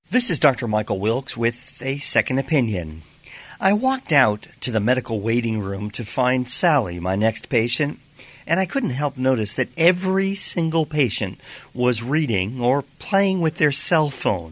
This is Dr. Michael Wilkes with a second opinion. I walked out to the medical waiting room to find Sally, my next patient, and I couldn't help notice that every single patient was reading or playing with their cell phone.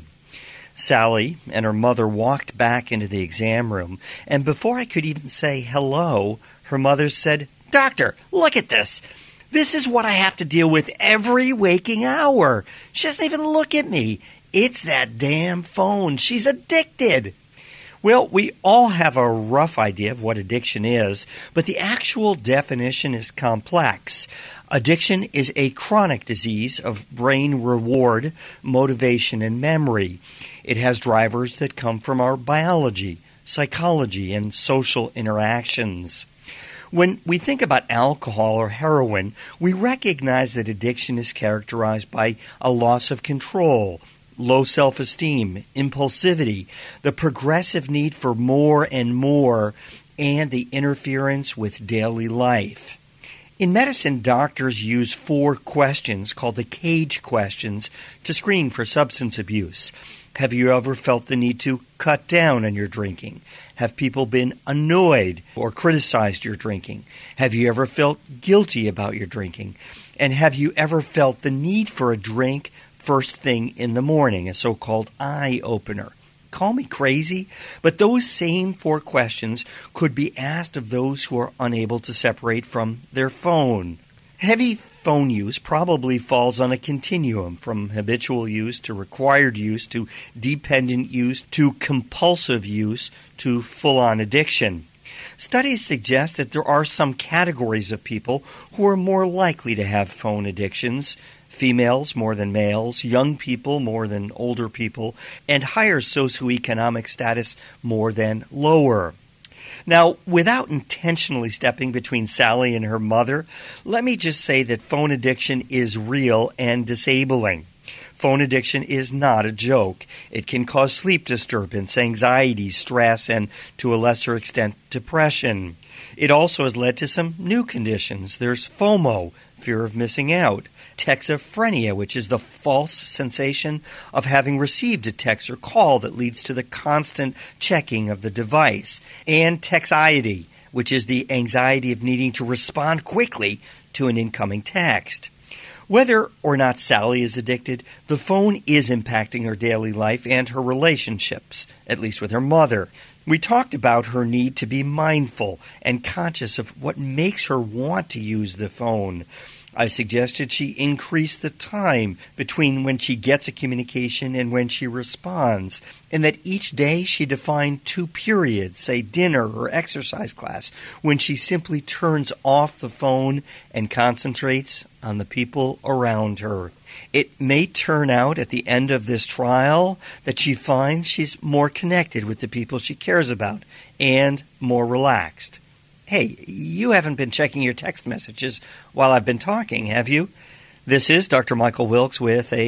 Sally and her mother walked back into the exam room, and before I could even say hello, her mother said, "Doctor, look at this. This is what I have to deal with every waking hour. She doesn't even look at me. It's that damn phone. She's addicted." Well, we all have a rough idea of what addiction is, but the actual definition is complex. Addiction is a chronic disease of brain reward, motivation, and memory. It has drivers that come from our biology, psychology, and social interactions. When we think about alcohol or heroin, we recognize that addiction is characterized by a loss of control, low self-esteem, impulsivity, the progressive need for more and more, and the interference with daily life. In medicine, doctors use 4 questions called the CAGE questions to screen for substance abuse. Have you ever felt the need to cut down on your drinking? Have people been annoyed or criticized your drinking? Have you ever felt guilty about your drinking? And have you ever felt the need for a drink first thing in the morning, a so-called eye opener? Call me crazy, but those same 4 questions could be asked of those who are unable to separate from their phone. Heavy phone use probably falls on a continuum from habitual use to required use to dependent use to compulsive use to full-on addiction. Studies suggest that there are some categories of people who are more likely to have phone addictions: females more than males, young people more than older people, and higher socioeconomic status more than lower. Now, without intentionally stepping between Sally and her mother, let me just say that phone addiction is real and disabling. Phone addiction is not a joke. It can cause sleep disturbance, anxiety, stress, and to a lesser extent, depression. It also has led to some new conditions. There's FOMO, fear of missing out; texophrenia, which is the false sensation of having received a text or call that leads to the constant checking of the device; and texiety, which is the anxiety of needing to respond quickly to an incoming text. Whether or not Sally is addicted, the phone is impacting her daily life and her relationships, at least with her mother. We talked about her need to be mindful and conscious of what makes her want to use the phone. I suggested she increase the time between when she gets a communication and when she responds, and that each day she define 2 periods, say dinner or exercise class, when she simply turns off the phone and concentrates on the people around her. It may turn out at the end of this trial that she finds she's more connected with the people she cares about and more relaxed. Hey, you haven't been checking your text messages while I've been talking, have you? This is Dr. Michael Wilkes with a